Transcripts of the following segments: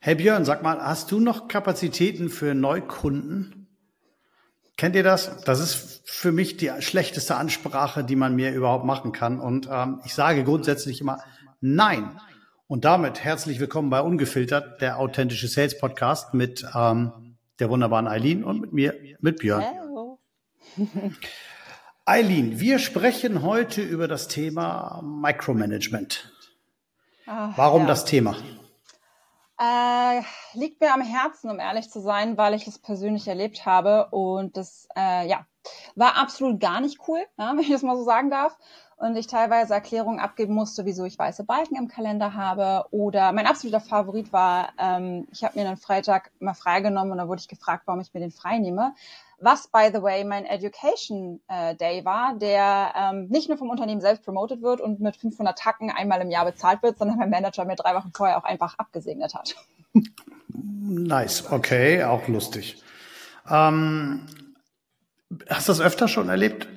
Hey Björn, sag mal, hast du noch Kapazitäten für Neukunden? Kennt ihr das? Das ist für mich die schlechteste Ansprache, die man mir überhaupt machen kann. Und ich sage grundsätzlich immer Nein. Und damit herzlich willkommen bei Ungefiltert, der authentische Sales Podcast mit der wunderbaren Eileen und mit mir, mit Björn. Hello. Eileen, wir sprechen heute über das Thema Micromanagement. Warum das Thema? Liegt mir am Herzen, um ehrlich zu sein, weil ich es persönlich erlebt habe und das war absolut gar nicht cool, wenn ich das mal so sagen darf. Und ich teilweise Erklärungen abgeben musste, wieso ich weiße Balken im Kalender habe. Oder mein absoluter Favorit war, ich habe mir einen Freitag mal freigenommen und da wurde ich gefragt, warum ich mir den frei nehme. Was, by the way, mein Education Day war, der nicht nur vom Unternehmen selbst promotet wird und mit 500 Tacken einmal im Jahr bezahlt wird, sondern mein Manager mir 3 Wochen vorher auch einfach abgesegnet hat. Nice, okay, auch lustig. Hast du das öfter schon erlebt?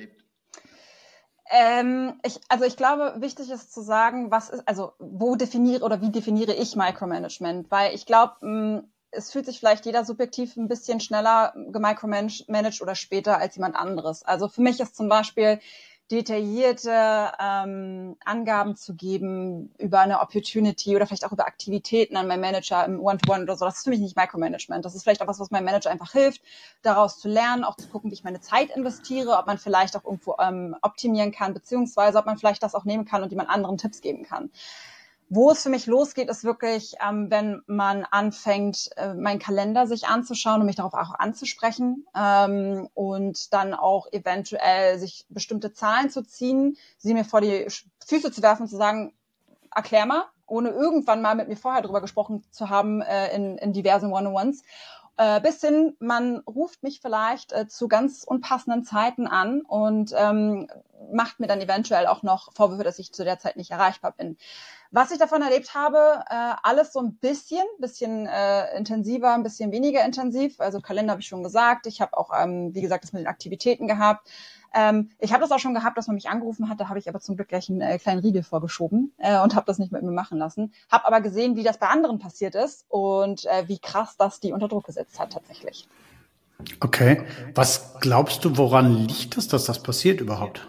Ich glaube, wichtig ist zu sagen, wie definiere ich Micromanagement? Weil ich glaube, es fühlt sich vielleicht jeder subjektiv ein bisschen schneller gemicromanaged oder später als jemand anderes. Also für mich ist zum Beispiel detaillierte Angaben zu geben über eine Opportunity oder vielleicht auch über Aktivitäten an meinen Manager im One-to-One oder so. Das ist für mich nicht Micromanagement. Das ist vielleicht auch was meinem Manager einfach hilft, daraus zu lernen, auch zu gucken, wie ich meine Zeit investiere, ob man vielleicht auch irgendwo optimieren kann, beziehungsweise ob man vielleicht das auch nehmen kann und jemand anderen Tipps geben kann. Wo es für mich losgeht, ist wirklich, wenn man anfängt, meinen Kalender sich anzuschauen und mich darauf auch anzusprechen und dann auch eventuell sich bestimmte Zahlen zu ziehen, sie mir vor die Füße zu werfen und zu sagen, erklär mal, ohne irgendwann mal mit mir vorher drüber gesprochen zu haben in diversen One-on-Ones. Bis hin, man ruft mich vielleicht zu ganz unpassenden Zeiten an und macht mir dann eventuell auch noch Vorwürfe, dass ich zu der Zeit nicht erreichbar bin. Was ich davon erlebt habe, alles so ein bisschen intensiver, ein bisschen weniger intensiv. Also Kalender habe ich schon gesagt. Ich habe auch, wie gesagt, das mit den Aktivitäten gehabt. Ich habe das auch schon gehabt, dass man mich angerufen hat. Da habe ich aber zum Glück gleich einen kleinen Riegel vorgeschoben und habe das nicht mit mir machen lassen. Habe aber gesehen, wie das bei anderen passiert ist und wie krass das die unter Druck gesetzt hat tatsächlich. Okay. Was glaubst du, woran liegt es, dass das passiert überhaupt?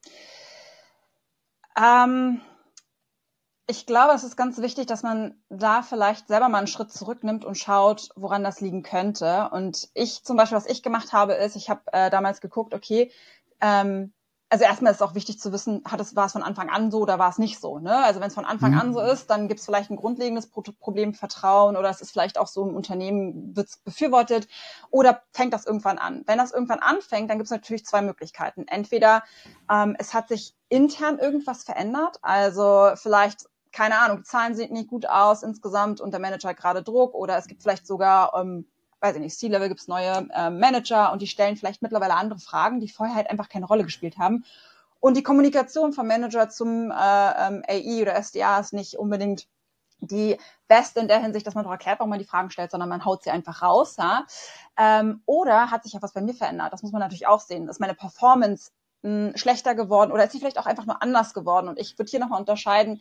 Ich glaube, es ist ganz wichtig, dass man da vielleicht selber mal einen Schritt zurücknimmt und schaut, woran das liegen könnte. Und ich zum Beispiel, was ich gemacht habe, ist, ich habe damals geguckt, okay, also erstmal ist es auch wichtig zu wissen, war es von Anfang an so oder war es nicht so, ne? Also wenn es von Anfang an so ist, dann gibt es vielleicht ein grundlegendes Problem Vertrauen oder es ist vielleicht auch so im Unternehmen, wird es befürwortet oder fängt das irgendwann an. Wenn das irgendwann anfängt, dann gibt es natürlich 2 Möglichkeiten. Entweder es hat sich intern irgendwas verändert, also vielleicht keine Ahnung, die Zahlen sehen nicht gut aus insgesamt und der Manager hat gerade Druck oder es gibt vielleicht sogar, weiß ich nicht, C-Level gibt es neue Manager und die stellen vielleicht mittlerweile andere Fragen, die vorher halt einfach keine Rolle gespielt haben. Und die Kommunikation vom Manager zum AI oder SDA ist nicht unbedingt die beste in der Hinsicht, dass man doch erklärt, warum man die Fragen stellt, sondern man haut sie einfach raus. Ja? Oder hat sich ja was bei mir verändert? Das muss man natürlich auch sehen. Ist meine Performance schlechter geworden oder ist sie vielleicht auch einfach nur anders geworden? Und ich würde hier nochmal unterscheiden,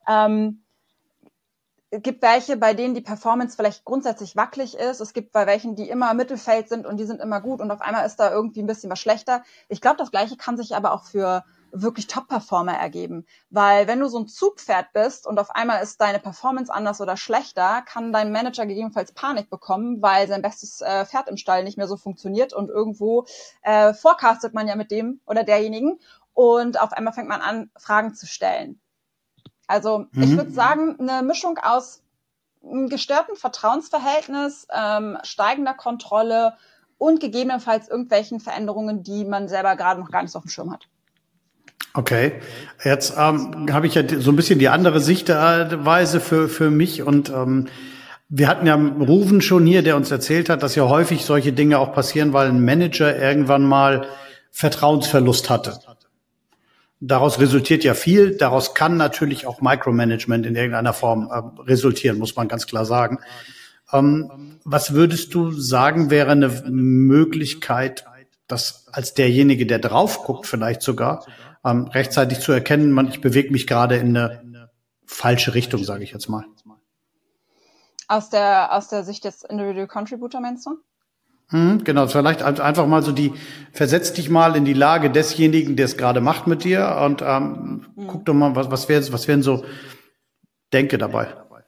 es gibt welche, bei denen die Performance vielleicht grundsätzlich wackelig ist. Es gibt bei welchen, die immer im Mittelfeld sind und die sind immer gut und auf einmal ist da irgendwie ein bisschen was schlechter. Ich glaube, das Gleiche kann sich aber auch für wirklich Top-Performer ergeben. Weil wenn du so ein Zugpferd bist und auf einmal ist deine Performance anders oder schlechter, kann dein Manager gegebenenfalls Panik bekommen, weil sein bestes Pferd im Stall nicht mehr so funktioniert und irgendwo forecastet man ja mit dem oder derjenigen und auf einmal fängt man an, Fragen zu stellen. Also ich würde sagen, eine Mischung aus einem gestörten Vertrauensverhältnis, steigender Kontrolle und gegebenenfalls irgendwelchen Veränderungen, die man selber gerade noch gar nicht so auf dem Schirm hat. Okay, jetzt habe ich ja so ein bisschen die andere Sichtweise für mich und wir hatten ja Ruven schon hier, der uns erzählt hat, dass ja häufig solche Dinge auch passieren, weil ein Manager irgendwann mal Vertrauensverlust hatte. Daraus resultiert ja viel. Daraus kann natürlich auch Micromanagement in irgendeiner Form resultieren, muss man ganz klar sagen. Was würdest du sagen, wäre eine Möglichkeit, das als derjenige, der drauf guckt, vielleicht sogar rechtzeitig zu erkennen, ich bewege mich gerade in eine falsche Richtung, sage ich jetzt mal? Aus der Sicht des Individual Contributor, meinst du? Genau, vielleicht einfach mal so versetz dich mal in die Lage desjenigen, der es gerade macht mit dir und guck doch mal, was wären so Denke dabei.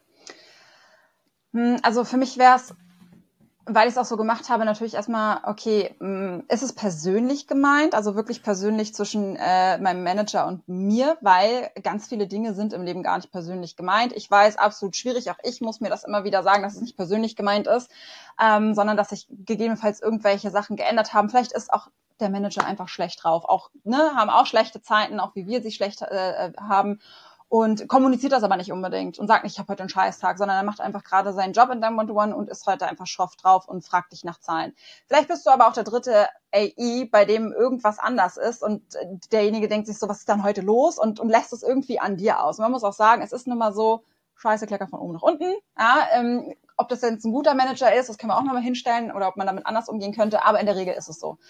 Also für mich wäre es, weil ich es auch so gemacht habe, natürlich erstmal, okay, ist es persönlich gemeint, also wirklich persönlich zwischen meinem Manager und mir, weil ganz viele Dinge sind im Leben gar nicht persönlich gemeint. Ich weiß, absolut schwierig, auch ich muss mir das immer wieder sagen, dass es nicht persönlich gemeint ist, sondern dass sich gegebenenfalls irgendwelche Sachen geändert haben. Vielleicht ist auch der Manager einfach schlecht drauf, haben auch schlechte Zeiten, auch wie wir sie schlecht haben. Und kommuniziert das aber nicht unbedingt und sagt nicht, ich habe heute einen Scheißtag, sondern er macht einfach gerade seinen Job in deinem One-to-One und ist heute einfach schroff drauf und fragt dich nach Zahlen. Vielleicht bist du aber auch der dritte AI, bei dem irgendwas anders ist und derjenige denkt sich so, was ist dann heute los und lässt es irgendwie an dir aus. Und man muss auch sagen, es ist nun mal so, Scheiße, Klecker von oben nach unten. Ja, ob das jetzt ein guter Manager ist, das können wir auch nochmal hinstellen oder ob man damit anders umgehen könnte, aber in der Regel ist es so.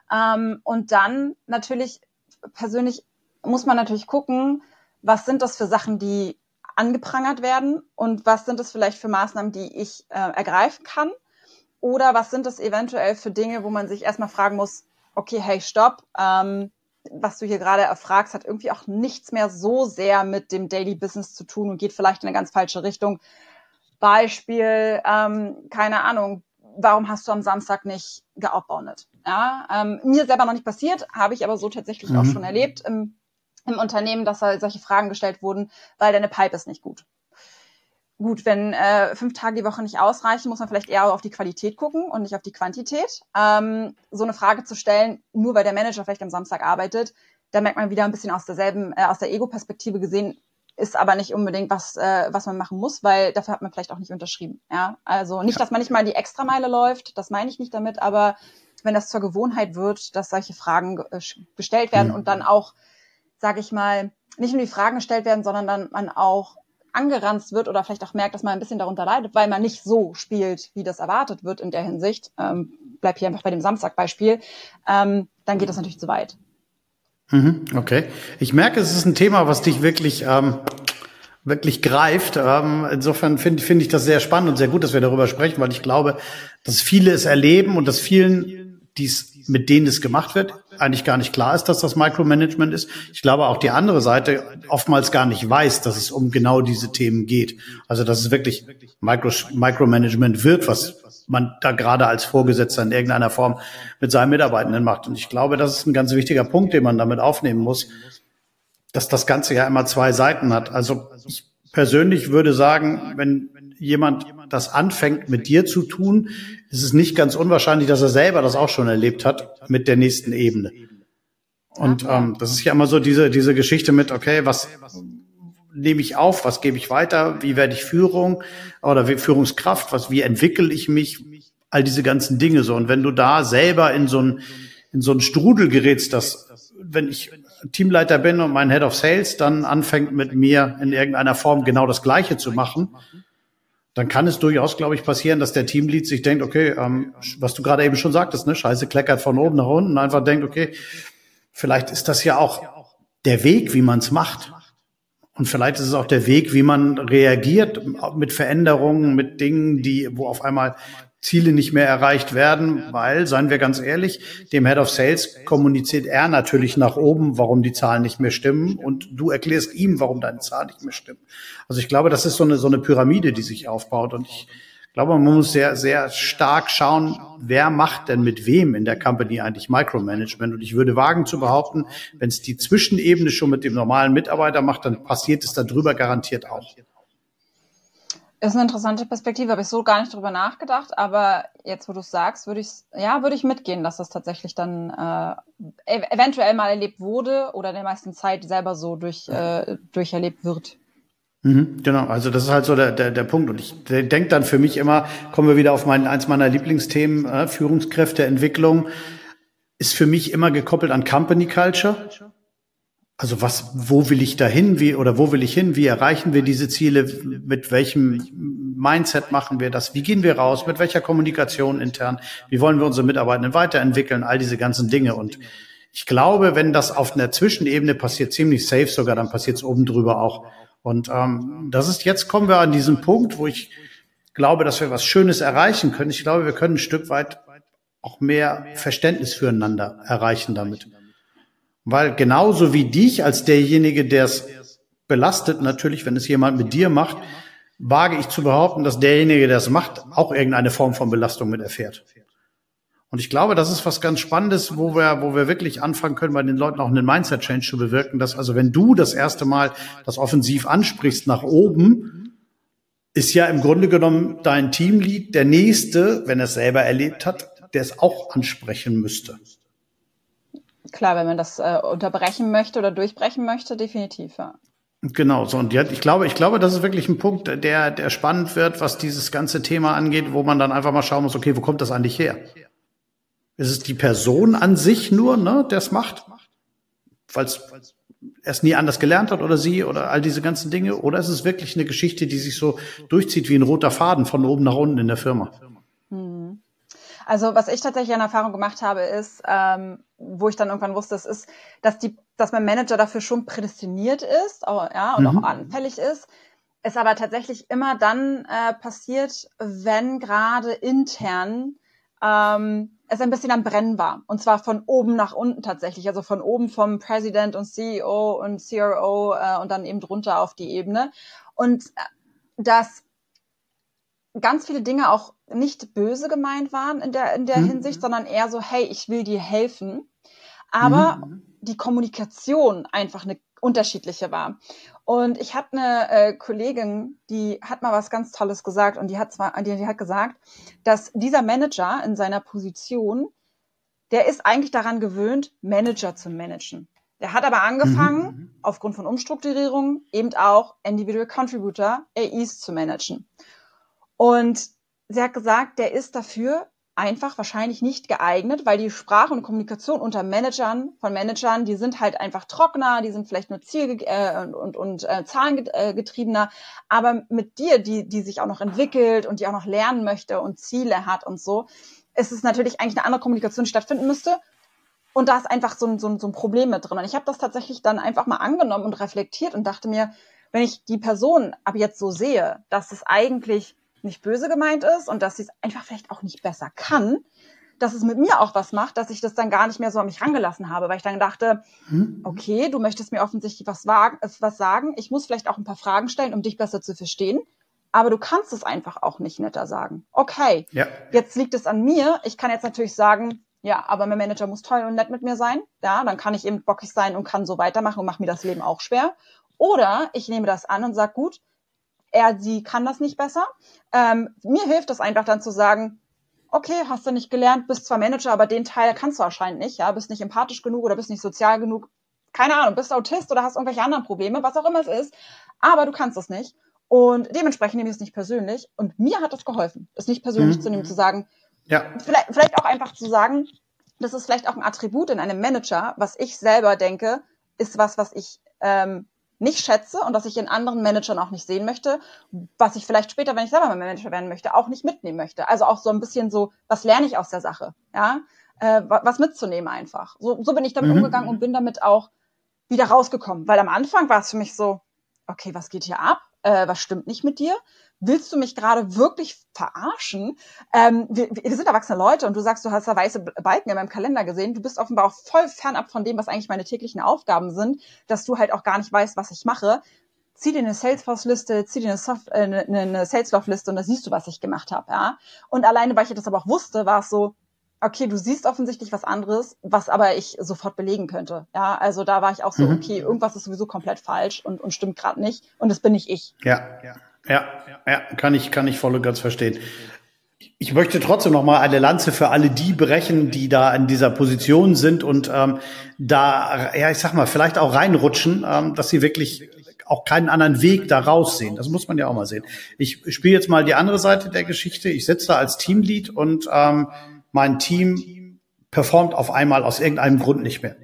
Und dann natürlich, persönlich muss man natürlich gucken, was sind das für Sachen, die angeprangert werden und was sind das vielleicht für Maßnahmen, die ich ergreifen kann? Oder was sind das eventuell für Dinge, wo man sich erstmal fragen muss, okay, hey, stopp, was du hier gerade erfragst, hat irgendwie auch nichts mehr so sehr mit dem Daily Business zu tun und geht vielleicht in eine ganz falsche Richtung. Beispiel, keine Ahnung, warum hast du am Samstag nicht geoutboundet? Ja, mir selber noch nicht passiert, habe ich aber so tatsächlich auch schon erlebt im Unternehmen, dass da solche Fragen gestellt wurden, weil deine Pipe ist nicht gut. Gut, wenn 5 Tage die Woche nicht ausreichen, muss man vielleicht eher auf die Qualität gucken und nicht auf die Quantität. So eine Frage zu stellen, nur weil der Manager vielleicht am Samstag arbeitet, da merkt man wieder ein bisschen aus der Ego-Perspektive gesehen, ist aber nicht unbedingt was man machen muss, weil dafür hat man vielleicht auch nicht unterschrieben. Ja, also nicht, dass man nicht mal die Extrameile läuft, das meine ich nicht damit, aber wenn das zur Gewohnheit wird, dass solche Fragen gestellt werden und dann auch, sage ich mal, nicht nur die Fragen gestellt werden, sondern dann man auch angeranzt wird oder vielleicht auch merkt, dass man ein bisschen darunter leidet, weil man nicht so spielt, wie das erwartet wird in der Hinsicht. Bleib hier einfach bei dem Samstag-Beispiel. Dann geht das natürlich zu weit. Okay. Ich merke, es ist ein Thema, was dich wirklich greift. Insofern finde ich das sehr spannend und sehr gut, dass wir darüber sprechen, weil ich glaube, dass viele es erleben und dass vielen, mit denen es gemacht wird, eigentlich gar nicht klar ist, dass das Micromanagement ist. Ich glaube auch die andere Seite oftmals gar nicht weiß, dass es um genau diese Themen geht. Also dass es wirklich Micromanagement wird, was man da gerade als Vorgesetzter in irgendeiner Form mit seinen Mitarbeitenden macht. Und ich glaube, das ist ein ganz wichtiger Punkt, den man damit aufnehmen muss, dass das Ganze ja immer 2 Seiten hat. Also ich persönlich würde sagen, wenn jemand das anfängt mit dir zu tun, ist es nicht ganz unwahrscheinlich, dass er selber das auch schon erlebt hat mit der nächsten Ebene. Und das ist ja immer so diese Geschichte mit, okay, was nehme ich auf, was gebe ich weiter, wie werde ich Führungskraft, wie entwickle ich mich, all diese ganzen Dinge so. Und wenn du da selber in so einen Strudel gerätst, dass, wenn ich Teamleiter bin und mein Head of Sales dann anfängt mit mir in irgendeiner Form genau das Gleiche zu machen, dann kann es durchaus, glaube ich, passieren, dass der Teamlead sich denkt, okay, was du gerade eben schon sagtest, ne, Scheiße kleckert von oben nach unten, einfach denkt, okay, vielleicht ist das ja auch der Weg, wie man es macht. Und vielleicht ist es auch der Weg, wie man reagiert mit Veränderungen, mit Dingen, wo auf einmal Ziele nicht mehr erreicht werden, weil, seien wir ganz ehrlich, dem Head of Sales kommuniziert er natürlich nach oben, warum die Zahlen nicht mehr stimmen und du erklärst ihm, warum deine Zahlen nicht mehr stimmen. Also ich glaube, das ist so eine Pyramide, die sich aufbaut und ich glaube, man muss sehr, sehr stark schauen, wer macht denn mit wem in der Company eigentlich Micromanagement und ich würde wagen zu behaupten, wenn es die Zwischenebene schon mit dem normalen Mitarbeiter macht, dann passiert es darüber garantiert auch. Ist eine interessante Perspektive, habe ich so gar nicht drüber nachgedacht, aber jetzt, wo du es sagst, würde ich mitgehen, dass das tatsächlich dann eventuell mal erlebt wurde oder in der meisten Zeit selber so durcherlebt wird. Genau, also das ist halt so der Punkt und ich denke dann für mich immer, kommen wir wieder auf eins meiner Lieblingsthemen, Führungskräfteentwicklung, ist für mich immer gekoppelt an Company Culture. Also wo will ich dahin, wo will ich hin, wie erreichen wir diese Ziele, mit welchem Mindset machen wir das, wie gehen wir raus, mit welcher Kommunikation intern, wie wollen wir unsere Mitarbeitenden weiterentwickeln, all diese ganzen Dinge und ich glaube, wenn das auf einer Zwischenebene passiert, ziemlich safe sogar, dann passiert es oben drüber auch und jetzt kommen wir an diesen Punkt, wo ich glaube, dass wir was Schönes erreichen können. Ich glaube, wir können ein Stück weit auch mehr Verständnis füreinander erreichen damit. Weil genauso wie dich als derjenige, der es belastet, natürlich, wenn es jemand mit dir macht, wage ich zu behaupten, dass derjenige, der es macht, auch irgendeine Form von Belastung mit erfährt. Und ich glaube, das ist was ganz Spannendes, wo wir wirklich anfangen können, bei den Leuten auch einen Mindset-Change zu bewirken, dass also wenn du das erste Mal das offensiv ansprichst nach oben, ist ja im Grunde genommen dein Teamlead der Nächste, wenn er es selber erlebt hat, der es auch ansprechen müsste. Klar, wenn man das unterbrechen möchte oder durchbrechen möchte, definitiv, ja. Genau, so und ich glaube, das ist wirklich ein Punkt, der spannend wird, was dieses ganze Thema angeht, wo man dann einfach mal schauen muss, okay, wo kommt das eigentlich her? Ist es die Person an sich nur, ne, der es macht, weil er es nie anders gelernt hat oder sie oder all diese ganzen Dinge, oder ist es wirklich eine Geschichte, die sich so durchzieht wie ein roter Faden von oben nach unten in der Firma? Also was ich tatsächlich an Erfahrung gemacht habe, ist, wo ich dann irgendwann wusste, dass mein Manager dafür schon prädestiniert ist, und auch anfällig ist, es aber tatsächlich immer dann passiert, wenn gerade intern es ein bisschen am Brennen war. Und zwar von oben nach unten tatsächlich. Also von oben vom President und CEO und CRO und dann eben drunter auf die Ebene. Und dass ganz viele Dinge auch nicht böse gemeint waren in der Hinsicht, sondern eher so, hey, ich will dir helfen. Aber die Kommunikation einfach eine unterschiedliche war. Und ich hatte eine Kollegin, die hat mal was ganz Tolles gesagt und die hat gesagt, dass dieser Manager in seiner Position, der ist eigentlich daran gewöhnt, Manager zu managen. Der hat aber angefangen, aufgrund von Umstrukturierung, eben auch Individual Contributor, AEs zu managen. Und sie hat gesagt, der ist dafür einfach wahrscheinlich nicht geeignet, weil die Sprache und Kommunikation unter Managern, die sind halt einfach trockener, die sind vielleicht nur zahlengetriebener, aber mit dir, die sich auch noch entwickelt und die auch noch lernen möchte und Ziele hat und so, ist es natürlich eigentlich eine andere Kommunikation, die stattfinden müsste. Und da ist einfach so ein Problem mit drin. Und ich habe das tatsächlich dann einfach mal angenommen und reflektiert und dachte mir, wenn ich die Person ab jetzt so sehe, dass es eigentlich nicht böse gemeint ist und dass sie es einfach vielleicht auch nicht besser kann, dass es mit mir auch was macht, dass ich das dann gar nicht mehr so an mich rangelassen habe, weil ich dann dachte, okay, du möchtest mir offensichtlich was sagen, ich muss vielleicht auch ein paar Fragen stellen, um dich besser zu verstehen, aber du kannst es einfach auch nicht netter sagen. Okay, Jetzt liegt es an mir, ich kann jetzt natürlich sagen, ja, aber mein Manager muss toll und nett mit mir sein, ja, dann kann ich eben bockig sein und kann so weitermachen und mache mir das Leben auch schwer. Oder ich nehme das an und sage, gut, sie kann das nicht besser. Mir hilft es einfach dann zu sagen, okay, hast du nicht gelernt, bist zwar Manager, aber den Teil kannst du anscheinend nicht, ja, bist nicht empathisch genug oder bist nicht sozial genug, keine Ahnung, bist Autist oder hast irgendwelche anderen Probleme, was auch immer es ist, aber du kannst es nicht und dementsprechend nehme ich es nicht persönlich und mir hat das geholfen, es nicht persönlich zu nehmen, zu sagen, vielleicht auch einfach zu sagen, das ist vielleicht auch ein Attribut in einem Manager, was ich selber denke, ist was ich nicht schätze und was ich in anderen Managern auch nicht sehen möchte, was ich vielleicht später, wenn ich selber mal Manager werden möchte, auch nicht mitnehmen möchte. Also auch so ein bisschen so, was lerne ich aus der Sache, ja, was mitzunehmen einfach. So bin ich damit umgegangen und bin damit auch wieder rausgekommen, weil am Anfang war es für mich so, okay, was geht hier ab? Was stimmt nicht mit dir? Willst du mich gerade wirklich verarschen? Wir sind erwachsene Leute und du sagst, du hast da weiße Balken in meinem Kalender gesehen. Du bist offenbar auch voll fernab von dem, was eigentlich meine täglichen Aufgaben sind, dass du halt auch gar nicht weißt, was ich mache. Zieh dir eine Salesforce-Liste, zieh dir eine Salesloft-Liste und da siehst du, was ich gemacht habe. Ja? Und alleine, weil ich das aber auch wusste, war es so, okay, du siehst offensichtlich was anderes, was aber ich sofort belegen könnte. Ja, also da war ich auch so, okay, irgendwas ist sowieso komplett falsch und stimmt gerade nicht und das bin nicht ich. Ja, kann ich voll und ganz verstehen. Ich möchte trotzdem noch mal eine Lanze für alle die brechen, die da in dieser Position sind und ich sag mal, vielleicht auch reinrutschen, dass sie wirklich auch keinen anderen Weg da raussehen. Das muss man ja auch mal sehen. Ich spiele jetzt mal die andere Seite der Geschichte. Ich sitze da als Teamlead und mein Team performt auf einmal aus irgendeinem Grund nicht mehr.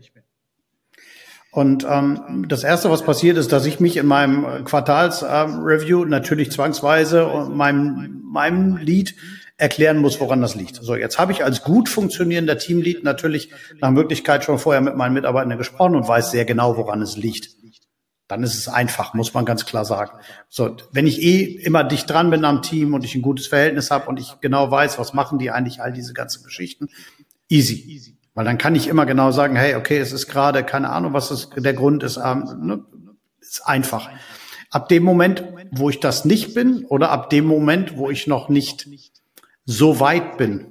Und das Erste, was passiert, ist, dass ich mich in meinem Quartalsreview natürlich zwangsweise meinem Lead erklären muss, woran das liegt. So, jetzt habe ich als gut funktionierender Teamlead natürlich nach Möglichkeit schon vorher mit meinen Mitarbeitern gesprochen und weiß sehr genau, woran es liegt. Dann ist es einfach, muss man ganz klar sagen. So, wenn ich immer dicht dran bin am Team und ich ein gutes Verhältnis habe und ich genau weiß, was machen die eigentlich, all diese ganzen Geschichten, easy. Weil dann kann ich immer genau sagen, hey, okay, es ist gerade, keine Ahnung, was das, der Grund ist, ist einfach. Ab dem Moment, wo ich das nicht bin oder ab dem Moment, wo ich noch nicht so weit bin,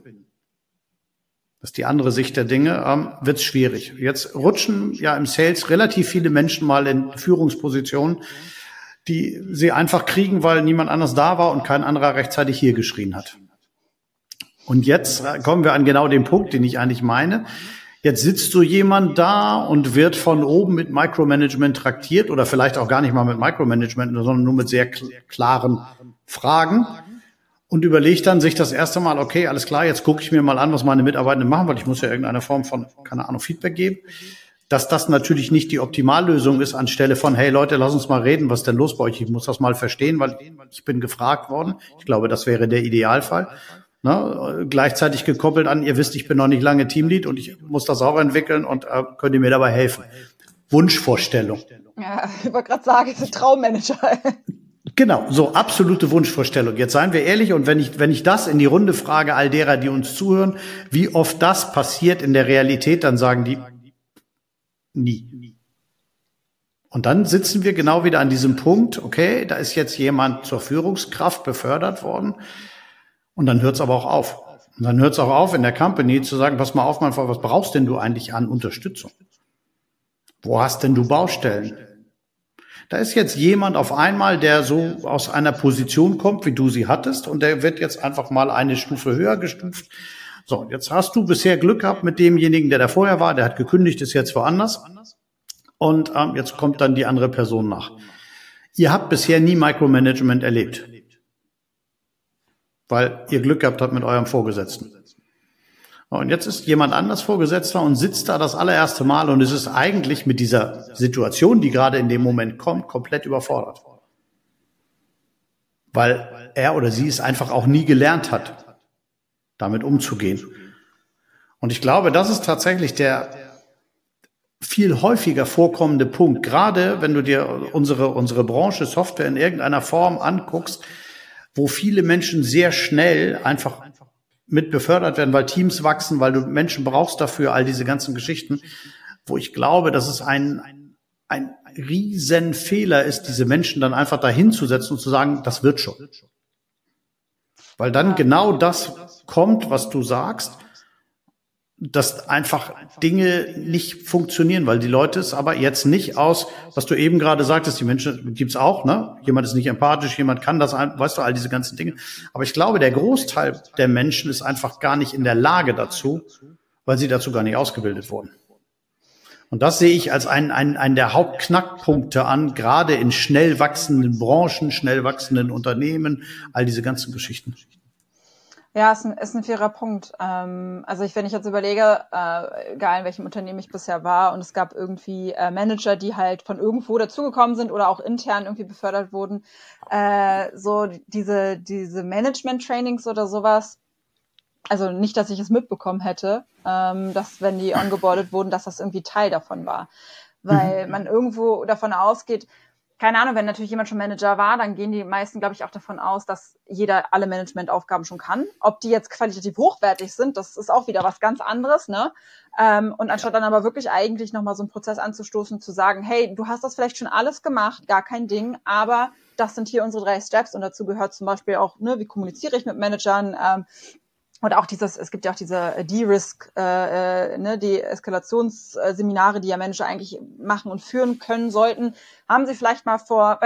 das ist die andere Sicht der Dinge, wird es schwierig. Jetzt rutschen ja im Sales relativ viele Menschen mal in Führungspositionen, die sie einfach kriegen, weil niemand anders da war und kein anderer rechtzeitig hier geschrien hat. Und jetzt kommen wir an genau den Punkt, den ich eigentlich meine. Jetzt sitzt so jemand da und wird von oben mit Micromanagement traktiert oder vielleicht auch gar nicht mal mit Micromanagement, sondern nur mit sehr klaren Fragen. Und überlegt dann sich das erste Mal, okay, alles klar, jetzt gucke ich mir mal an, was meine Mitarbeitenden machen, weil ich muss ja irgendeine Form von, keine Ahnung, Feedback geben. Dass das natürlich nicht die Optimallösung ist anstelle von, hey Leute, lass uns mal reden, was ist denn los bei euch? Ich muss das mal verstehen, weil ich bin gefragt worden. Ich glaube, das wäre der Idealfall. Gleichzeitig gekoppelt an, ihr wisst, ich bin noch nicht lange Teamlead und ich muss das auch entwickeln und könnt ihr mir dabei helfen. Wunschvorstellung. Ja, ich wollte gerade sagen, es ist ein Traummanager. Genau, so absolute Wunschvorstellung. Jetzt seien wir ehrlich und wenn ich das in die Runde frage, all derer, die uns zuhören, wie oft das passiert in der Realität, dann sagen die nie. Und dann sitzen wir genau wieder an diesem Punkt, okay, da ist jetzt jemand zur Führungskraft befördert worden und dann hört es aber auch auf. Und dann hört es auch auf in der Company zu sagen, pass mal auf, mein Freund, was brauchst denn du eigentlich an Unterstützung? Wo hast denn du Baustellen? Da ist jetzt jemand auf einmal, der so aus einer Position kommt, wie du sie hattest, und der wird jetzt einfach mal eine Stufe höher gestuft. So, jetzt hast du bisher Glück gehabt mit demjenigen, der da vorher war, der hat gekündigt, ist jetzt woanders. Und jetzt kommt dann die andere Person nach. Ihr habt bisher nie Micromanagement erlebt, weil ihr Glück gehabt habt mit eurem Vorgesetzten. Und jetzt ist jemand anders Vorgesetzter und sitzt da das allererste Mal und es ist eigentlich mit dieser Situation, die gerade in dem Moment kommt, komplett überfordert. Weil er oder sie es einfach auch nie gelernt hat, damit umzugehen. Und ich glaube, das ist tatsächlich der viel häufiger vorkommende Punkt. Gerade wenn du dir unsere Branche Software in irgendeiner Form anguckst, wo viele Menschen sehr schnell einfach mit befördert werden, weil Teams wachsen, weil du Menschen brauchst dafür, all diese ganzen Geschichten, wo ich glaube, dass es ein Riesenfehler ist, diese Menschen dann einfach dahin zu setzen und zu sagen, das wird schon. Weil dann genau das kommt, was du sagst, dass einfach Dinge nicht funktionieren, weil die Leute es aber jetzt nicht aus, was du eben gerade sagtest, die Menschen gibt's auch, ne? Jemand ist nicht empathisch, jemand kann das, weißt du, all diese ganzen Dinge. Aber ich glaube, der Großteil der Menschen ist einfach gar nicht in der Lage dazu, weil sie dazu gar nicht ausgebildet wurden. Und das sehe ich als einen der Hauptknackpunkte an, gerade in schnell wachsenden Branchen, schnell wachsenden Unternehmen, all diese ganzen Geschichten. Ja, ist ein fairer Punkt. Also wenn ich jetzt überlege, egal in welchem Unternehmen ich bisher war, und es gab irgendwie Manager, die halt von irgendwo dazugekommen sind oder auch intern irgendwie befördert wurden, so diese Management-Trainings oder sowas, also nicht, dass ich es mitbekommen hätte, dass wenn die ongeboardet wurden, dass das irgendwie Teil davon war. Weil man irgendwo davon ausgeht, keine Ahnung, wenn natürlich jemand schon Manager war, dann gehen die meisten, glaube ich, auch davon aus, dass jeder alle Managementaufgaben schon kann. Ob die jetzt qualitativ hochwertig sind, das ist auch wieder was ganz anderes, ne? Und anstatt dann aber wirklich eigentlich nochmal so einen Prozess anzustoßen, zu sagen, hey, du hast das vielleicht schon alles gemacht, gar kein Ding, aber das sind hier unsere 3 Steps und dazu gehört zum Beispiel auch, ne, wie kommuniziere ich mit Managern, und auch es gibt ja auch diese De-Risk, die Eskalationsseminare, die ja Manager eigentlich machen und führen können sollten, haben sie vielleicht mal vor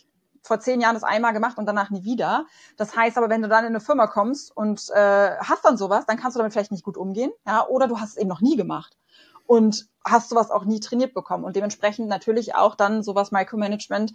10 Jahren das einmal gemacht und danach nie wieder. Das heißt aber, wenn du dann in eine Firma kommst und hast dann sowas, dann kannst du damit vielleicht nicht gut umgehen, ja, oder du hast es eben noch nie gemacht und hast sowas auch nie trainiert bekommen und dementsprechend natürlich auch dann sowas Micromanagement,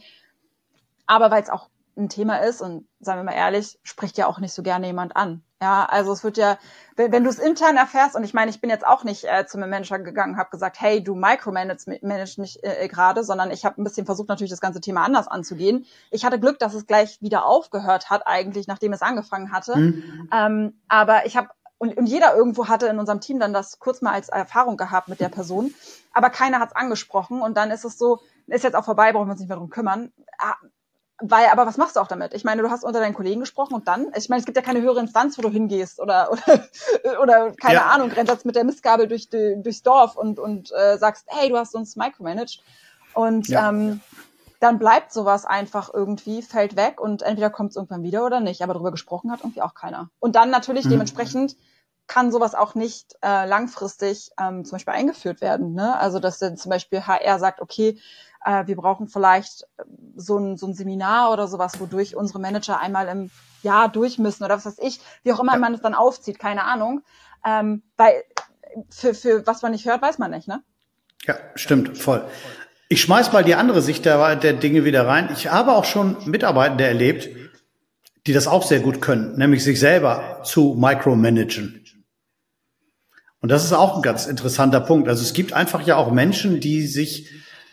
aber weil es auch ein Thema ist und sagen wir mal ehrlich, spricht ja auch nicht so gerne jemand an. Ja, also es wird ja, wenn du es intern erfährst, und ich meine, ich bin jetzt auch nicht zu einem Manager gegangen und habe gesagt, hey, du micromanagst mich gerade, sondern ich habe ein bisschen versucht, natürlich das ganze Thema anders anzugehen. Ich hatte Glück, dass es gleich wieder aufgehört hat, eigentlich, nachdem es angefangen hatte. Aber ich habe, und jeder irgendwo hatte in unserem Team dann das kurz mal als Erfahrung gehabt mit der Person, aber keiner hat es angesprochen und dann ist es so, ist jetzt auch vorbei, brauchen wir uns nicht mehr drum kümmern. Aber was machst du auch damit? Ich meine, du hast unter deinen Kollegen gesprochen und dann, ich meine, es gibt ja keine höhere Instanz, wo du hingehst oder keine Ahnung, rennst jetzt mit der Mistgabel durchs Dorf und sagst, hey, du hast uns micromanaged. Und dann bleibt sowas einfach irgendwie, fällt weg und entweder kommt es irgendwann wieder oder nicht. Aber darüber gesprochen hat irgendwie auch keiner. Und dann natürlich dementsprechend kann sowas auch nicht langfristig zum Beispiel eingeführt werden. Ne? Also dass dann zum Beispiel HR sagt, okay, wir brauchen vielleicht so ein Seminar oder sowas, wodurch unsere Manager einmal im Jahr durch müssen oder was weiß ich, wie auch immer man es dann aufzieht, keine Ahnung. Weil für was man nicht hört, weiß man nicht, ne? Ja, stimmt, voll. Ich schmeiß mal die andere Sicht der Dinge wieder rein. Ich habe auch schon Mitarbeitende erlebt, die das auch sehr gut können, nämlich sich selber zu micromanagen. Und das ist auch ein ganz interessanter Punkt. Also es gibt einfach ja auch Menschen, die sich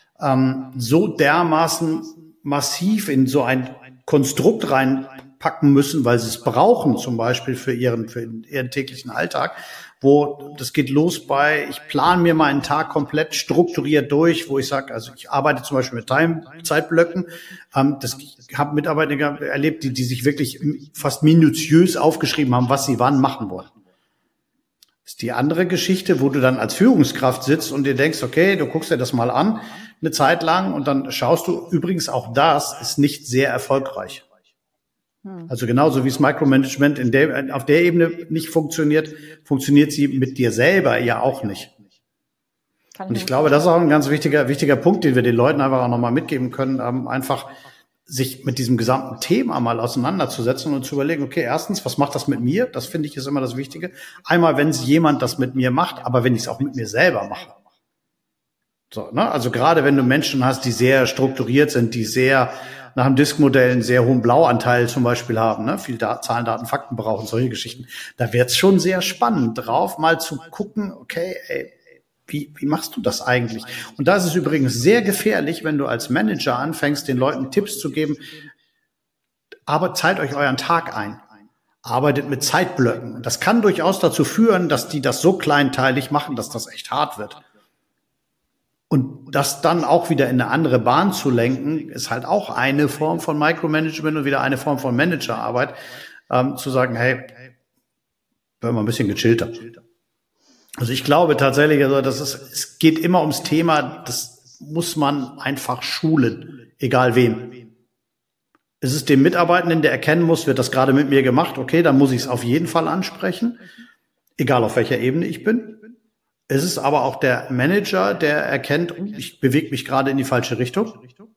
so dermaßen massiv in so ein Konstrukt reinpacken müssen, weil sie es brauchen, zum Beispiel für ihren täglichen Alltag, wo das geht los bei, ich plane mir meinen Tag komplett strukturiert durch, wo ich sage, also ich arbeite zum Beispiel mit Zeitblöcken. Ich habe Mitarbeiter erlebt, die sich wirklich fast minutiös aufgeschrieben haben, was sie wann machen wollen. Das ist die andere Geschichte, wo du dann als Führungskraft sitzt und dir denkst, okay, du guckst dir das mal an, eine Zeit lang, und dann schaust du, übrigens auch das ist nicht sehr erfolgreich. Also genauso wie das Micromanagement auf der Ebene nicht funktioniert, funktioniert sie mit dir selber ja auch nicht. Und ich glaube, das ist auch ein ganz wichtiger Punkt, den wir den Leuten einfach auch nochmal mitgeben können, einfach sich mit diesem gesamten Thema mal auseinanderzusetzen und zu überlegen, okay, erstens, was macht das mit mir? Das finde ich ist immer das Wichtige. Einmal, wenn es jemand das mit mir macht, aber wenn ich es auch mit mir selber mache. So, ne? Also gerade wenn du Menschen hast, die sehr strukturiert sind, die sehr nach dem Disk-Modell einen sehr hohen Blauanteil zum Beispiel haben, ne? Viel Zahlen, Daten, Fakten brauchen, solche Geschichten. Da wird's schon sehr spannend drauf, mal zu gucken, okay, ey, wie machst du das eigentlich? Und da ist es übrigens sehr gefährlich, wenn du als Manager anfängst, den Leuten Tipps zu geben, aber teilt euch euren Tag ein. Arbeitet mit Zeitblöcken. Und das kann durchaus dazu führen, dass die das so kleinteilig machen, dass das echt hart wird. Und das dann auch wieder in eine andere Bahn zu lenken, ist halt auch eine Form von Micromanagement und wieder eine Form von Managerarbeit, zu sagen, hey, werden wir ein bisschen gechillter. Also ich glaube tatsächlich, also es geht immer ums Thema, das muss man einfach schulen, egal wem. Es ist dem Mitarbeitenden, der erkennen muss, wird das gerade mit mir gemacht, okay, dann muss ich es auf jeden Fall ansprechen, egal auf welcher Ebene ich bin. Es ist aber auch der Manager, der erkennt, ich bewege mich gerade in die falsche Richtung.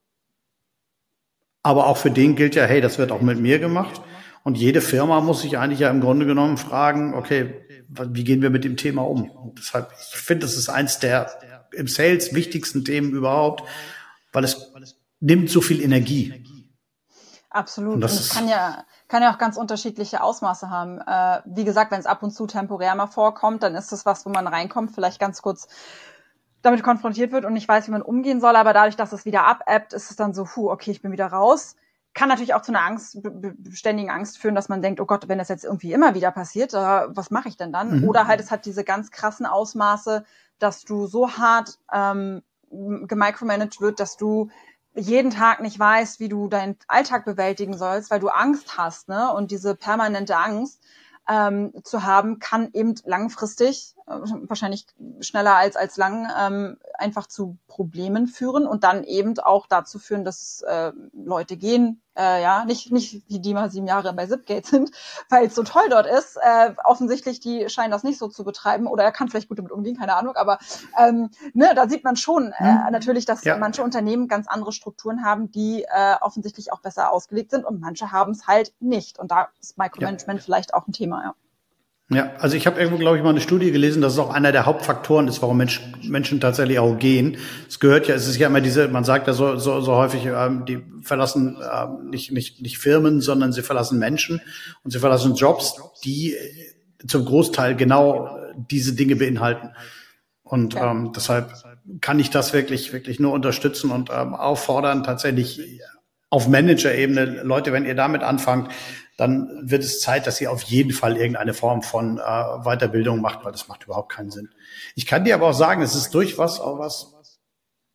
Aber auch für den gilt ja, hey, das wird auch mit mir gemacht. Und jede Firma muss sich eigentlich ja im Grunde genommen fragen, okay, wie gehen wir mit dem Thema um? Und deshalb, ich finde, das ist eins der im Sales wichtigsten Themen überhaupt, weil es nimmt so viel Energie. Absolut. Und es kann ja auch ganz unterschiedliche Ausmaße haben. Wie gesagt, wenn es ab und zu temporär mal vorkommt, dann ist das was, wo man reinkommt, vielleicht ganz kurz damit konfrontiert wird und nicht weiß, wie man umgehen soll. Aber dadurch, dass es wieder abebbt, ist es dann so, okay, ich bin wieder raus. Kann natürlich auch zu einer ständigen Angst führen, dass man denkt, oh Gott, wenn das jetzt irgendwie immer wieder passiert, was mache ich denn dann? Oder halt, es hat diese ganz krassen Ausmaße, dass du so hart gemicromanagt wird, dass du jeden Tag nicht weißt, wie du deinen Alltag bewältigen sollst, weil du Angst hast, ne? Und diese permanente Angst zu haben, kann eben langfristig, wahrscheinlich schneller als lang, einfach zu Problemen führen und dann eben auch dazu führen, dass Leute gehen, nicht wie die mal 7 Jahre bei Zipgate sind, weil es so toll dort ist. Offensichtlich, die scheinen das nicht so zu betreiben oder er kann vielleicht gut damit umgehen, keine Ahnung, aber da sieht man schon natürlich, dass manche Unternehmen ganz andere Strukturen haben, die offensichtlich auch besser ausgelegt sind und manche haben es halt nicht. Und da ist Micromanagement vielleicht auch ein Thema, ja. Ja, also ich habe irgendwo, glaube ich, mal eine Studie gelesen, dass es auch einer der Hauptfaktoren ist, warum Menschen tatsächlich auch gehen. Es ist ja immer man sagt ja so häufig, die verlassen nicht Firmen, sondern sie verlassen Menschen und sie verlassen Jobs, die zum Großteil genau diese Dinge beinhalten. Und deshalb kann ich das wirklich nur unterstützen und auffordern, tatsächlich auf Manager-Ebene, Leute, wenn ihr damit anfangt, dann wird es Zeit, dass ihr auf jeden Fall irgendeine Form von Weiterbildung macht, weil das macht überhaupt keinen Sinn. Ich kann dir aber auch sagen, es ist durchaus auch was,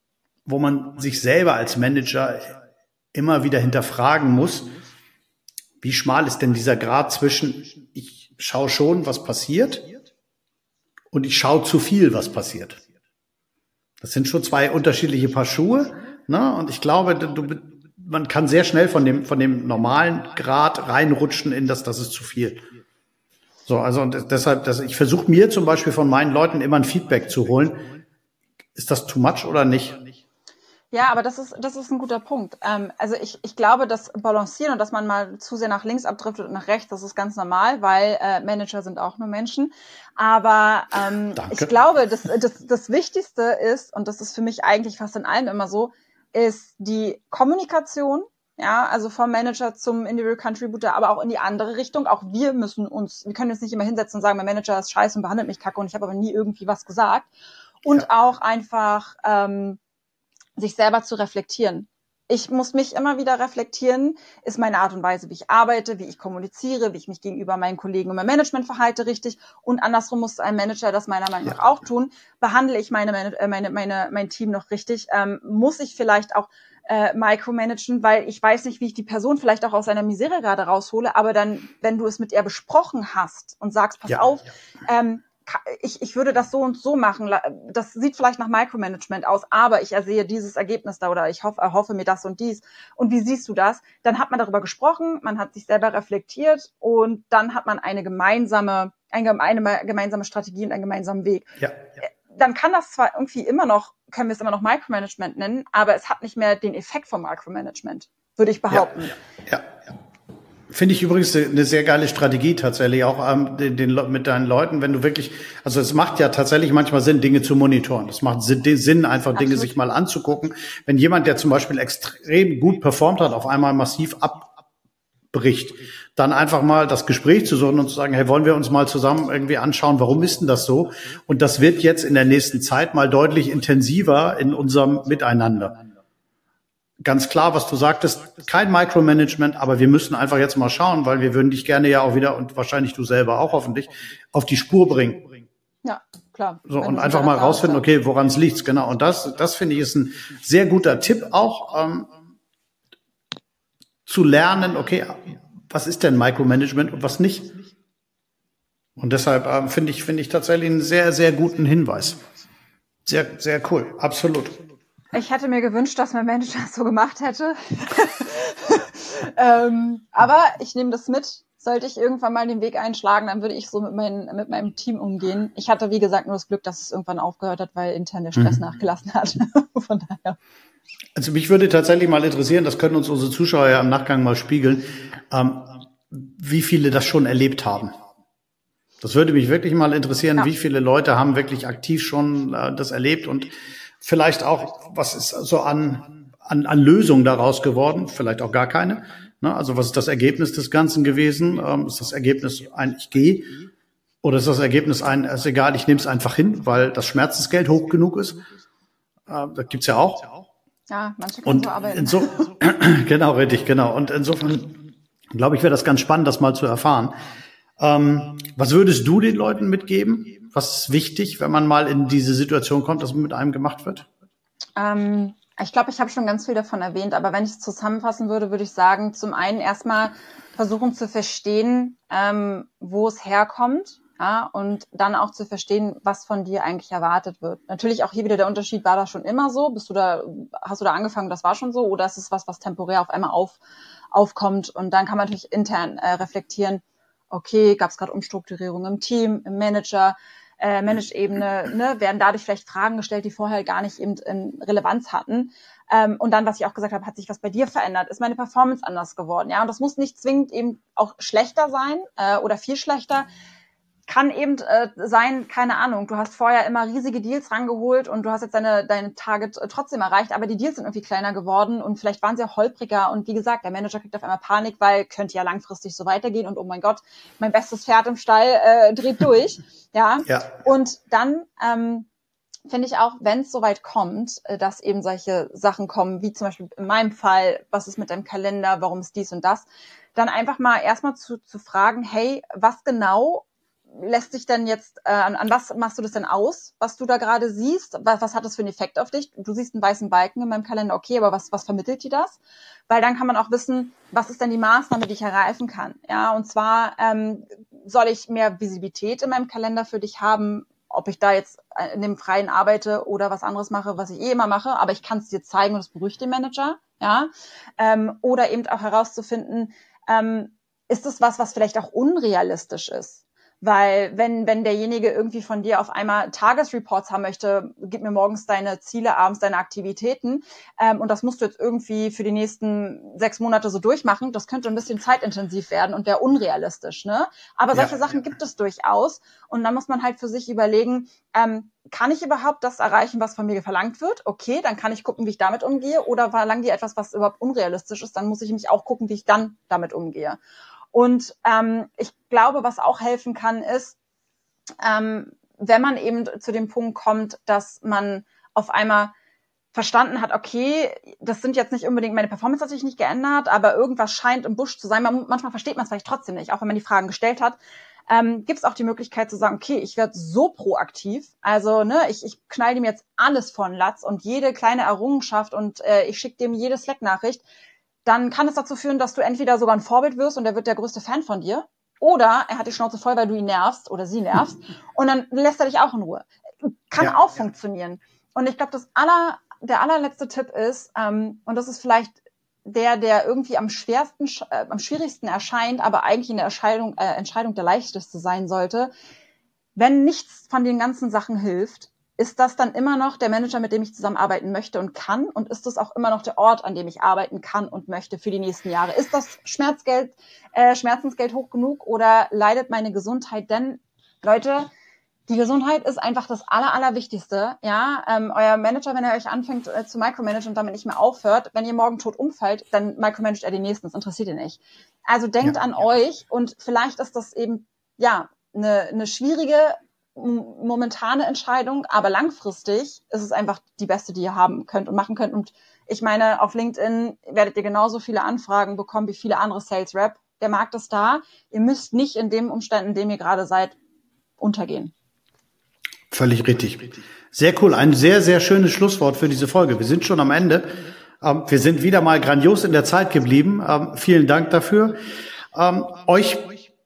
wo man sich selber als Manager immer wieder hinterfragen muss, wie schmal ist denn dieser Grad zwischen, ich schaue schon, was passiert, und ich schaue zu viel, was passiert. Das sind schon zwei unterschiedliche Paar Schuhe, ne? Und ich glaube, man kann sehr schnell von dem normalen Grad reinrutschen in das ist zu viel. So, also und deshalb, ich versuche mir zum Beispiel von meinen Leuten immer ein Feedback zu holen. Ist das too much oder nicht? Ja, aber das ist ein guter Punkt. Also ich glaube, das Balancieren und dass man mal zu sehr nach links abdriftet und nach rechts, das ist ganz normal, weil Manager sind auch nur Menschen. Aber ich glaube, das Wichtigste ist, und das ist für mich eigentlich fast in allem immer so, ist die Kommunikation. Ja, also vom Manager zum Individual Contributor, aber auch in die andere Richtung. Auch wir können uns nicht immer hinsetzen und sagen, mein Manager ist scheiße und behandelt mich kacke und ich habe aber nie irgendwie was gesagt. Und auch einfach sich selber zu reflektieren. Ich muss mich immer wieder reflektieren, ist meine Art und Weise, wie ich arbeite, wie ich kommuniziere, wie ich mich gegenüber meinen Kollegen und meinem Management verhalte, richtig. Und andersrum muss ein Manager das meiner Meinung nach auch tun. Behandle ich mein Team noch richtig? Muss ich vielleicht auch micromanagen, weil ich weiß nicht, wie ich die Person vielleicht auch aus seiner Misere gerade raushole, aber dann, wenn du es mit ihr besprochen hast und sagst, pass auf, ich würde das so und so machen. Das sieht vielleicht nach Micromanagement aus, aber ich ersehe dieses Ergebnis da oder ich erhoffe mir das und dies. Und wie siehst du das? Dann hat man darüber gesprochen, man hat sich selber reflektiert und dann hat man eine gemeinsame Strategie und einen gemeinsamen Weg. Ja. Dann kann das zwar irgendwie können wir es immer noch Micromanagement nennen, aber es hat nicht mehr den Effekt vom Micromanagement, würde ich behaupten. Ja. Finde ich übrigens eine sehr geile Strategie tatsächlich, auch mit deinen Leuten, wenn du wirklich, also es macht ja tatsächlich manchmal Sinn, Dinge zu monitoren. Es macht Sinn, einfach Absolut. Dinge sich mal anzugucken. Wenn jemand, der zum Beispiel extrem gut performt hat, auf einmal massiv abbricht, dann einfach mal das Gespräch zu suchen und zu sagen, hey, wollen wir uns mal zusammen irgendwie anschauen, warum ist denn das so? Und das wird jetzt in der nächsten Zeit mal deutlich intensiver in unserem Miteinander. Ganz klar, was du sagtest, kein Micromanagement, aber wir müssen einfach jetzt mal schauen, weil wir würden dich gerne ja auch wieder, und wahrscheinlich du selber auch hoffentlich, auf die Spur bringen. Ja, klar. So, und einfach mal rausfinden, okay, woran es liegt, genau. Und das finde ich ist ein sehr guter Tipp auch, zu lernen, okay, was ist denn Micromanagement und was nicht? Und deshalb finde ich tatsächlich einen sehr, sehr guten Hinweis. Sehr, sehr cool, absolut. Ich hätte mir gewünscht, dass mein Manager das so gemacht hätte. Aber ich nehme das mit. Sollte ich irgendwann mal den Weg einschlagen, dann würde ich so mit meinem Team umgehen. Ich hatte, wie gesagt, nur das Glück, dass es irgendwann aufgehört hat, weil intern der Stress nachgelassen hat. Von daher. Also mich würde tatsächlich mal interessieren, das können uns unsere Zuschauer ja im Nachgang mal spiegeln, wie viele das schon erlebt haben. Das würde mich wirklich mal interessieren, wie viele Leute haben wirklich aktiv schon das erlebt und vielleicht auch, was ist so an Lösungen daraus geworden? Vielleicht auch gar keine. Ne? Also was ist das Ergebnis des Ganzen gewesen? Ist das Ergebnis ein Ich gehe? Oder ist das Ergebnis ist egal, ich nehme es einfach hin, weil das Schmerzensgeld hoch genug ist? Das gibt's ja auch. Ja, manche können so arbeiten. Genau, richtig, genau. Und insofern, glaube ich, wäre das ganz spannend, das mal zu erfahren. Was würdest du den Leuten mitgeben? Was ist wichtig, wenn man mal in diese Situation kommt, dass mit einem gemacht wird? Ich glaube, ich habe schon ganz viel davon erwähnt, aber wenn ich es zusammenfassen würde, würde ich sagen, zum einen erstmal versuchen zu verstehen, wo es herkommt, ja, und dann auch zu verstehen, was von dir eigentlich erwartet wird. Natürlich auch hier wieder der Unterschied, war das schon immer so? Hast du da angefangen, das war schon so? Oder ist es was temporär auf einmal aufkommt? Und dann kann man natürlich intern reflektieren, okay, gab es gerade Umstrukturierungen im Team, im Manage-Ebene, ne, werden dadurch vielleicht Fragen gestellt, die vorher gar nicht eben in Relevanz hatten. Und dann, was ich auch gesagt habe, hat sich was bei dir verändert? Ist meine Performance anders geworden? Ja, und das muss nicht zwingend eben auch schlechter sein oder viel schlechter. Kann eben sein, keine Ahnung, du hast vorher immer riesige Deals rangeholt und du hast jetzt deine Target trotzdem erreicht, aber die Deals sind irgendwie kleiner geworden und vielleicht waren sie auch holpriger und wie gesagt, der Manager kriegt auf einmal Panik, weil könnte ja langfristig so weitergehen und oh mein Gott, mein bestes Pferd im Stall dreht durch. Ja. Und dann finde ich auch, wenn es soweit kommt, dass eben solche Sachen kommen, wie zum Beispiel in meinem Fall, was ist mit deinem Kalender, warum ist dies und das, dann einfach mal erstmal zu fragen, hey, was genau lässt sich denn jetzt, an was machst du das denn aus, was du da gerade siehst? Was hat das für einen Effekt auf dich? Du siehst einen weißen Balken in meinem Kalender, okay, aber was vermittelt dir das? Weil dann kann man auch wissen, was ist denn die Maßnahme, die ich ergreifen kann? Ja, und zwar soll ich mehr Visibilität in meinem Kalender für dich haben, ob ich da jetzt in dem Freien arbeite oder was anderes mache, was ich immer mache, aber ich kann es dir zeigen und es beruhigt den Manager, ja, oder eben auch herauszufinden, ist es was vielleicht auch unrealistisch ist? Weil wenn derjenige irgendwie von dir auf einmal Tagesreports haben möchte, gib mir morgens deine Ziele, abends deine Aktivitäten, und das musst du jetzt irgendwie für die nächsten 6 Monate so durchmachen, das könnte ein bisschen zeitintensiv werden und wäre unrealistisch, ne? Aber solche Sachen gibt es durchaus und dann muss man halt für sich überlegen, kann ich überhaupt das erreichen, was von mir verlangt wird? Okay, dann kann ich gucken, wie ich damit umgehe, oder verlangen die etwas, was überhaupt unrealistisch ist, dann muss ich mich auch gucken, wie ich dann damit umgehe. Und ich glaube, was auch helfen kann, ist, wenn man eben zu dem Punkt kommt, dass man auf einmal verstanden hat, okay, das sind jetzt nicht unbedingt, meine Performance hat sich nicht geändert, aber irgendwas scheint im Busch zu sein. Manchmal versteht man es vielleicht trotzdem nicht, auch wenn man die Fragen gestellt hat. Gibt es auch die Möglichkeit zu sagen, okay, ich werde so proaktiv, also ne, ich knall dem jetzt alles von Latz und jede kleine Errungenschaft und ich schicke dem jede Slack-Nachricht, dann kann es dazu führen, dass du entweder sogar ein Vorbild wirst und er wird der größte Fan von dir, oder er hat die Schnauze voll, weil du ihn nervst oder sie nervst und dann lässt er dich auch in Ruhe. Kann auch funktionieren. Und ich glaube, der allerletzte Tipp ist, und das ist vielleicht der irgendwie am schwierigsten erscheint, aber eigentlich in der Entscheidung der leichteste sein sollte, wenn nichts von den ganzen Sachen hilft, ist das dann immer noch der Manager, mit dem ich zusammenarbeiten möchte und kann? Und ist das auch immer noch der Ort, an dem ich arbeiten kann und möchte für die nächsten Jahre? Ist das Schmerzensgeld hoch genug oder leidet meine Gesundheit? Denn, Leute, die Gesundheit ist einfach das Allerwichtigste. Ja, euer Manager, wenn er euch anfängt zu micromanagen und damit nicht mehr aufhört, wenn ihr morgen tot umfällt, dann micromanagt er den nächsten. Das interessiert ihn nicht. Also denkt an euch und vielleicht ist das eben, eine schwierige, momentane Entscheidung, aber langfristig ist es einfach die beste, die ihr haben könnt und machen könnt. Und ich meine, auf LinkedIn werdet ihr genauso viele Anfragen bekommen wie viele andere Sales Rep. Der Markt ist da. Ihr müsst nicht in dem Umstand, in dem ihr gerade seid, untergehen. Völlig richtig. Sehr cool. Ein sehr, sehr schönes Schlusswort für diese Folge. Wir sind schon am Ende. Wir sind wieder mal grandios in der Zeit geblieben. Vielen Dank dafür. Euch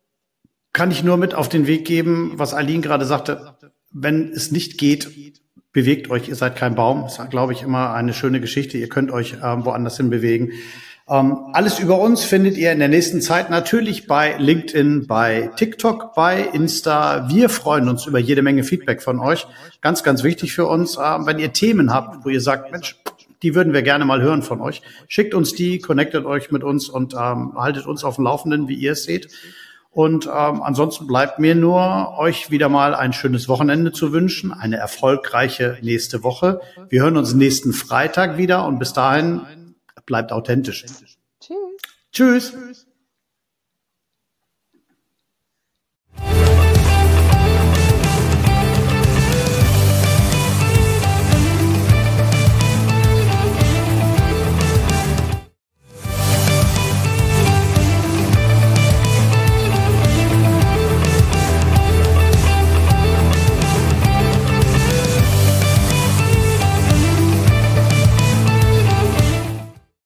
kann ich nur mit auf den Weg geben, was Aline gerade sagte. Wenn es nicht geht, bewegt euch. Ihr seid kein Baum. Das ist, glaube ich, immer eine schöne Geschichte. Ihr könnt euch woanders hin bewegen. Alles über uns findet ihr in der nächsten Zeit natürlich bei LinkedIn, bei TikTok, bei Insta. Wir freuen uns über jede Menge Feedback von euch. Ganz, ganz wichtig für uns. Wenn ihr Themen habt, wo ihr sagt, Mensch, die würden wir gerne mal hören von euch, schickt uns die, connectet euch mit uns und haltet uns auf dem Laufenden, wie ihr es seht. Und ansonsten bleibt mir nur, euch wieder mal ein schönes Wochenende zu wünschen, eine erfolgreiche nächste Woche. Wir hören uns nächsten Freitag wieder und bis dahin bleibt authentisch. Tschüss. Tschüss.